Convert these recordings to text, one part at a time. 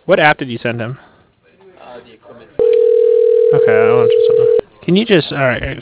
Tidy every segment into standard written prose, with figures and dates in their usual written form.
What app did you send him? The equipment. Okay, I want to send him. Can you just... All right.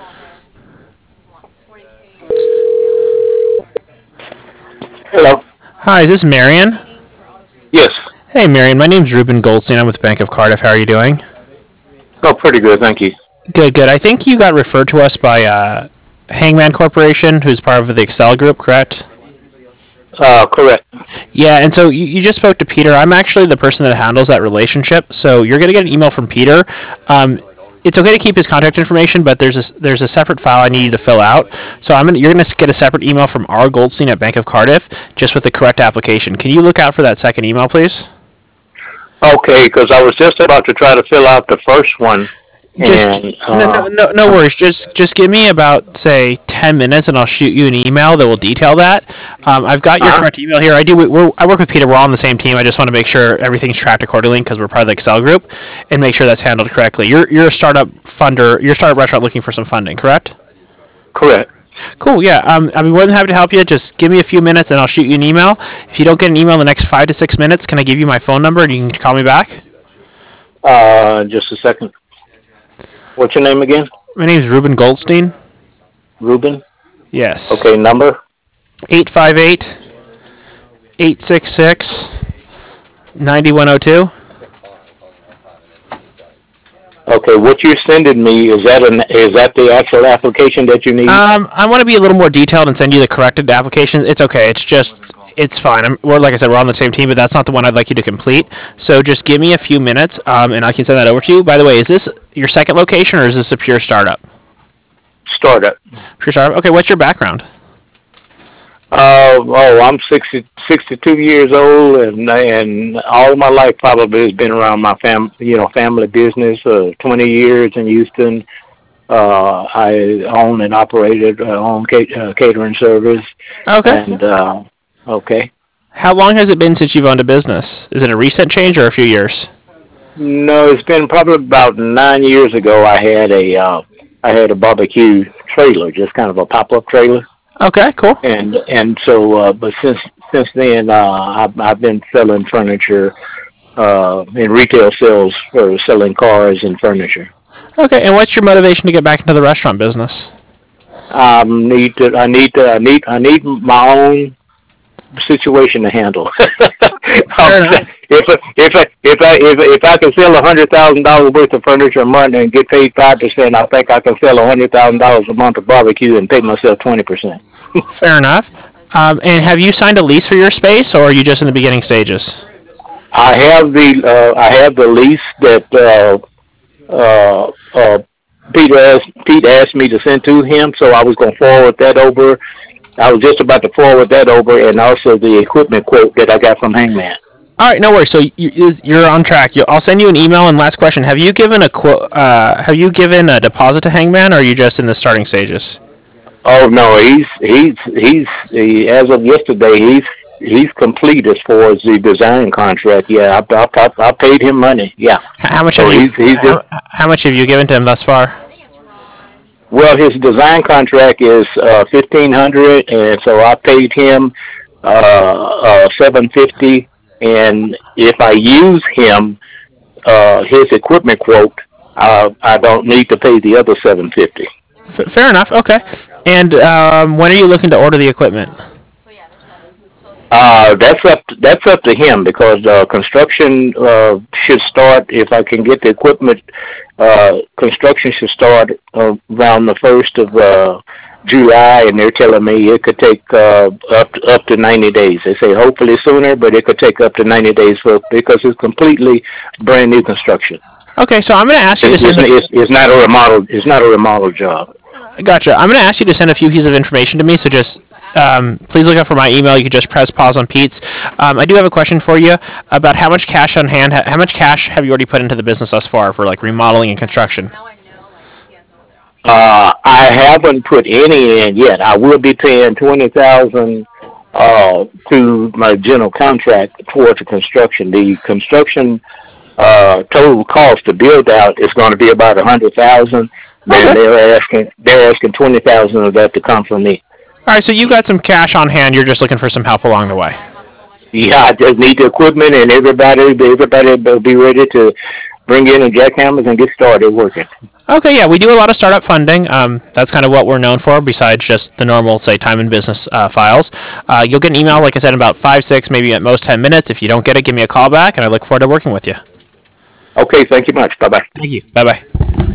Hello. Hi, is this Marion? Yes. Hey, Marion. My name's Ruben Goldstein. I'm with Bank of Cardiff. How are you doing? Oh, pretty good, thank you. Good, good. I think you got referred to us by Hangman Corporation, who's part of the Excel Group, correct? Correct. Yeah, and so you just spoke to Peter. I'm actually the person that handles that relationship, so you're going to get an email from Peter. It's okay to keep his contact information, but there's a separate file I need you to fill out. So you're going to get a separate email from R. Goldstein at Bank of Cardiff, just with the correct application. Can you look out for that second email, please? Okay, because I was just about to try to fill out the first one. No worries. Just give me about, say, 10 minutes, and I'll shoot you an email that will detail that. I've got your correct email here. I work with Peter. We're all on the same team. I just want to make sure everything's tracked accordingly because we're part of the Excel group, and make sure that's handled correctly. You're a startup funder. You're a startup restaurant looking for some funding, correct? Correct. Cool. Yeah. I'd be more than happy to help you. Just give me a few minutes, and I'll shoot you an email. If you don't get an email in the next 5 to 6 minutes, can I give you my phone number and you can call me back? Just a second. What's your name again? My name is Ruben Goldstein. Ruben? Yes. Okay, number? 858-866-9102. Okay, what you're sending me, is that the actual application that you need? I want to be a little more detailed and send you the corrected application. It's okay. It's fine. Like I said, we're on the same team, but that's not the one I'd like you to complete. So just give me a few minutes, and I can send that over to you. By the way, is this your second location, or is this a pure startup? Startup. Pure startup. Okay, what's your background? I'm 62 years old, and all my life probably has been around my family business. 20 years in Houston. I own and operated own catering service. Okay. And okay. How long has it been since you've owned a business? Is it a recent change or a few years? No, it's been probably about 9 years ago. I had a barbecue trailer, just kind of a pop-up trailer. Okay, cool. And so, but since then, I've been selling furniture in retail sales for selling cars and furniture. Okay, and what's your motivation to get back into the restaurant business? I need my own situation to handle. If I can sell $100,000 worth of furniture a month and get paid 5%, I think I can sell $100,000 a month of barbecue and pay myself 20%. Fair enough. And have you signed a lease for your space, or are you just in the beginning stages? I have the lease that Pete asked me to send to him, so I was going to forward that over. I was just about to forward that over, and also the equipment quote that I got from Hangman. All right, no worries. So you're on track. I'll send you an email. And last question: Have you given a deposit to Hangman, or are you just in the starting stages? Oh no, he as of yesterday, he's complete as far as the design contract. Yeah, I paid him money. Yeah. How much have you given to him thus far? Well, his design contract is $1,500, and so I paid him $750. And if I use his equipment quote, I don't need to pay the other $750. Fair enough. Okay. And when are you looking to order the equipment? That's up to him, because construction should start, if I can get the equipment. Construction should start around the 1st of July, and they're telling me it could take up to 90 days. They say hopefully sooner, but it could take up to 90 days because it's completely brand new construction. Okay, so I'm going to ask you to send. It's not a remodel. It's not a remodel job. Gotcha. I'm going to ask you to send a few pieces of information to me. So just please look out for my email. You can just press pause on Pete's. I do have a question for you about how much cash on hand. How much cash have you already put into the business thus far for like remodeling and construction? I haven't put any in yet. I will be paying $20,000 to my general contract towards the construction. The construction total cost to build out is going to be about $100,000. Then they're asking $20,000 of that to come from me. All right, so you got some cash on hand. You're just looking for some help along the way. Yeah, I just need the equipment, and everybody will be ready to bring in the jackhammers and get started working. Okay, yeah, we do a lot of startup funding. That's kind of what we're known for, besides just the normal, say, time and business files. You'll get an email, like I said, in about 5, 6, maybe at most 10 minutes. If you don't get it, give me a call back, and I look forward to working with you. Okay, thank you much. Bye-bye. Thank you. Bye-bye.